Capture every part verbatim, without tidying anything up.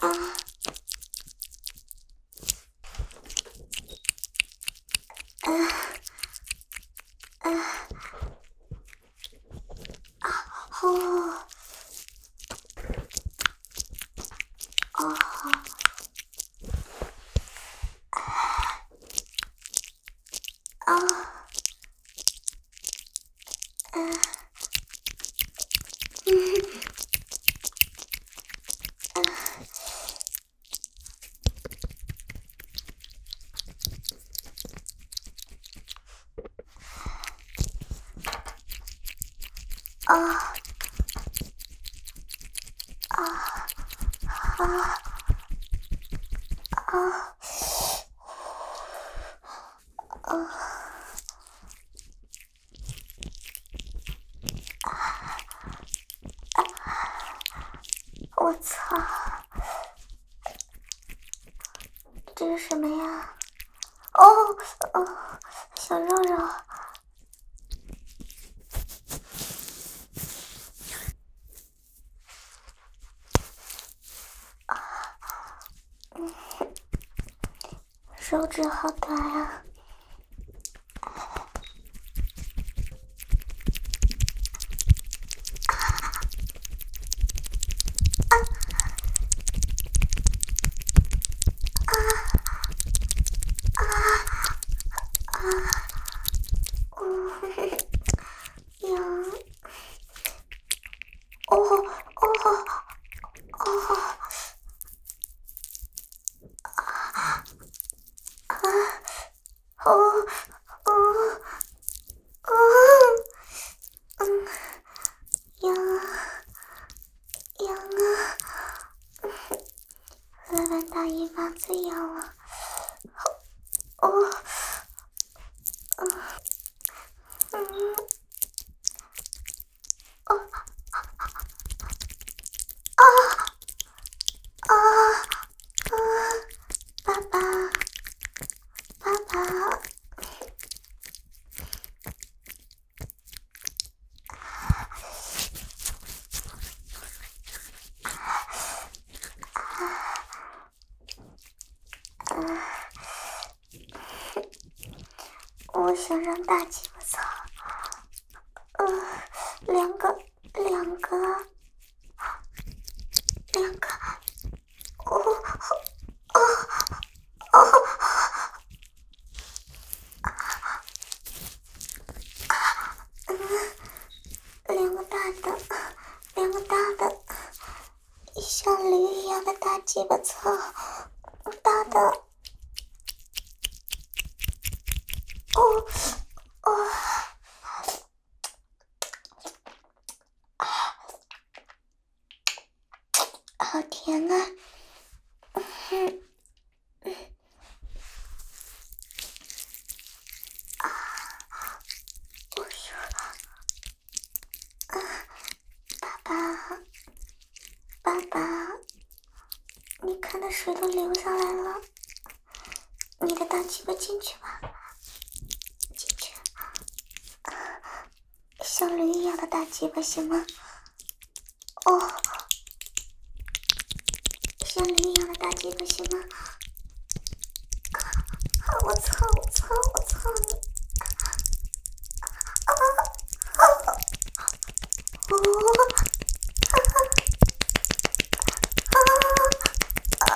我操，这是什么呀？哦哦，小肉肉。嗯，手指好短啊。大姨妈最痒了，哦，嗯，嗯，哦，啊，啊，啊，爸爸，爸爸，我想让大鸡巴操，呃，两个，两个，两个，哦，哦，哦，嗯，两个大的，两个大的，像驴一样的大鸡巴操，大的，哦，哦。好甜啊！嗯嗯啊！我说，啊，爸爸，爸爸，你看那水都流上来了，你的大鸡巴进去吧，进去，啊，像驴一样的大鸡巴行吗？哦。像驴一样的大鸡巴行吗？啊！我操！我操！我操你！啊！啊！哦！啊！啊！啊！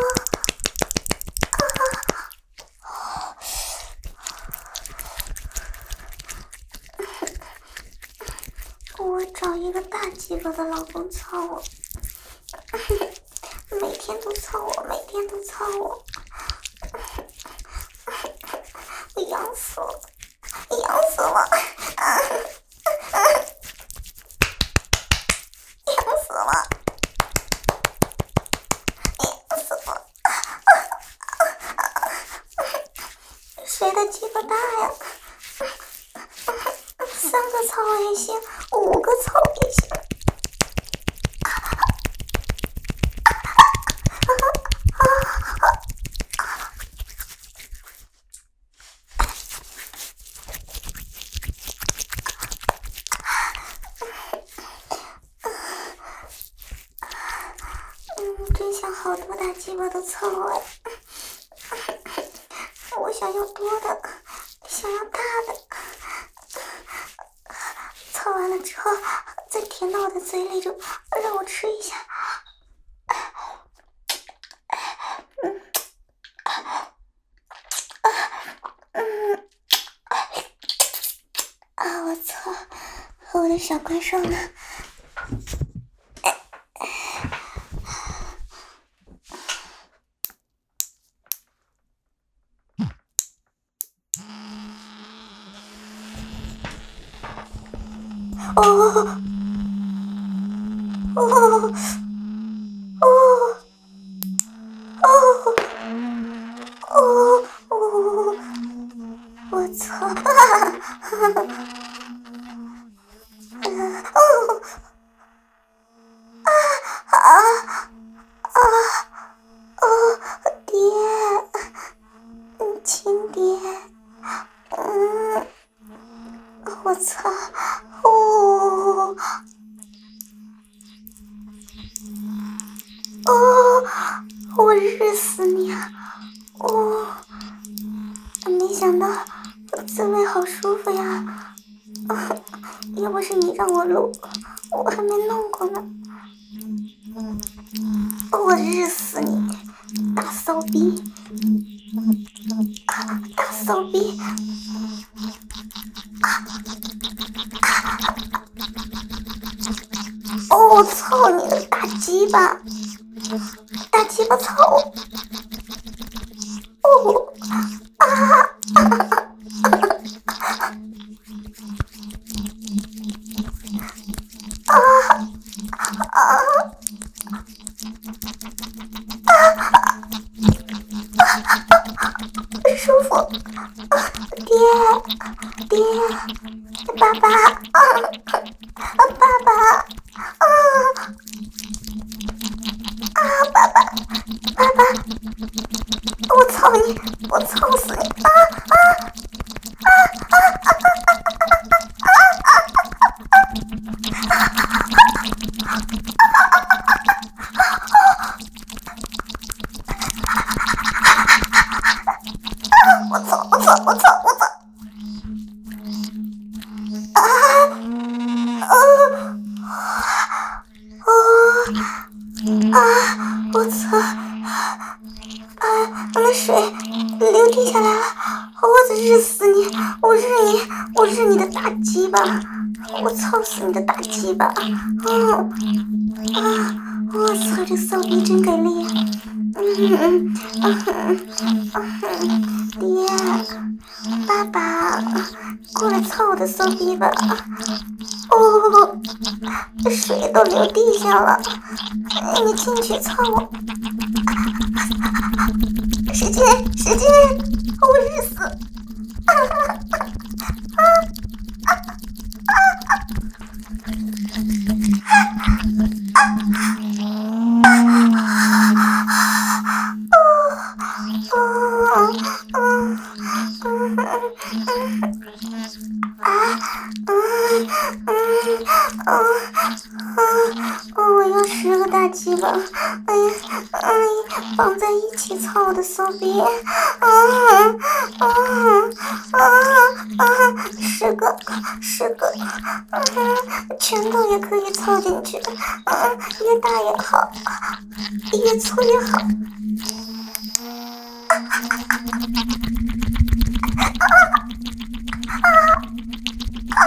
啊！我找一个大鸡巴的老公操我，每天都操我，每天都操我，我痒死了，痒死了，痒死了，痒死了，谁的鸡巴大呀？三个操也行，五个操也行。嗯， 真想好多大鸡巴的操哎！我想要多的，想要大的，操完了之后再填到我的嘴里，就让我吃一下。嗯，嗯，啊！我操，我的小怪兽呢？哦哦哦哦哦哦！我操！哦啊啊啊哦！爹，亲爹，嗯，我操！哦哦！我日死你啊！哦，没想到滋味好舒服呀！要不是你让我录，我还没弄过呢。我日死你，大骚逼！啊，大骚逼！啊啊！哦，我操你的大鸡巴！大鸡巴操！哦啊！啊啊！舒服，爹爹，爸爸，啊啊爸爸，啊啊爸爸爸爸，我操你，我操死你！啊啊啊啊啊啊啊我操我操我操我操！啊啊啊！我操！啊，那水流滴下来了，我得日死你！我日你！我日你的大鸡巴！我操死你的大鸡巴！嗯啊！我操，这骚逼真给力！嗯嗯嗯嗯，爹，爸爸，过来操我的骚逼吧！哦，水都流地下了，你进去操我！使劲使劲，我日死！啊啊啊啊啊啊我要十个大鸡巴！哎呀，哎呀，绑在一起操我的骚逼！啊啊啊啊！十个，十个，嗯，拳头也可以操进去，嗯，越大越好，越粗越好。啊啊啊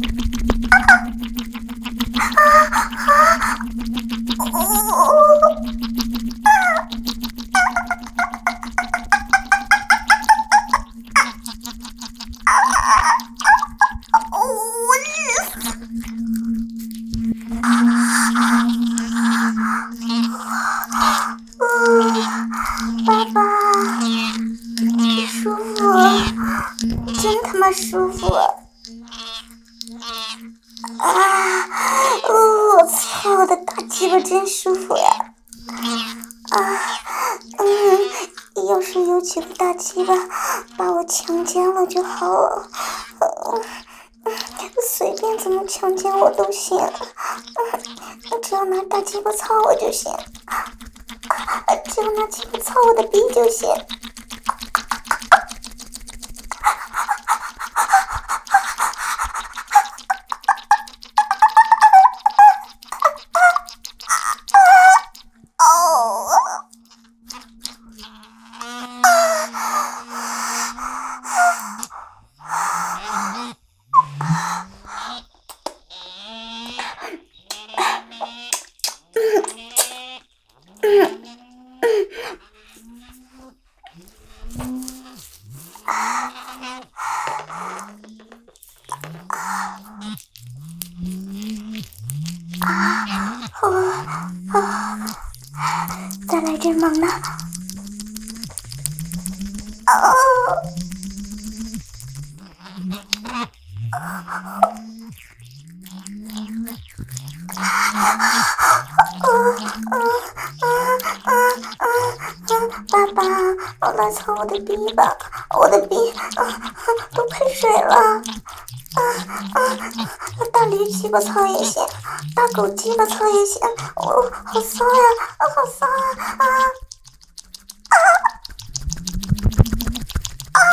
啊！我日死！爸爸，舒服，真他妈舒服！啊！哦，我操，我的大鸡巴真舒服呀！啊，嗯，要是有几个大鸡巴把我强奸了就好了，嗯，随便怎么强奸我都行，嗯，只要拿大鸡巴操我就行。 用拿鸡巴操我的逼就行。再来点猛的！哦！爸爸，我来操我的逼吧，我的逼啊都喷水了！啊啊！大驴鸡巴操也行，大狗鸡巴操也行，我好骚呀，啊好骚啊！啊啊啊！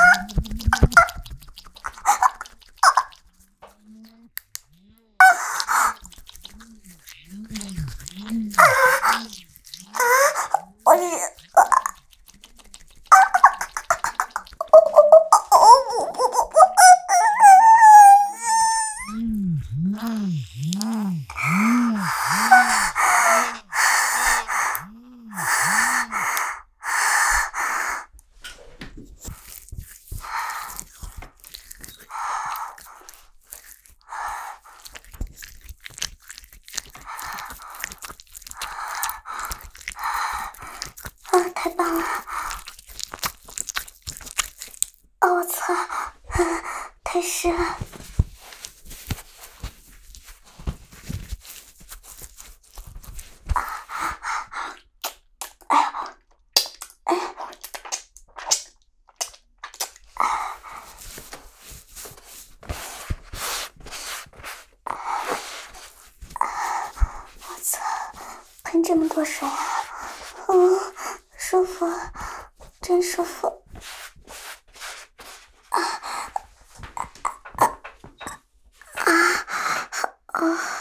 我是太棒了！哦，我操，太湿了！哎呀，哎呀，我操，喷这么多水啊！嗯。舒服，真舒服！啊啊啊啊！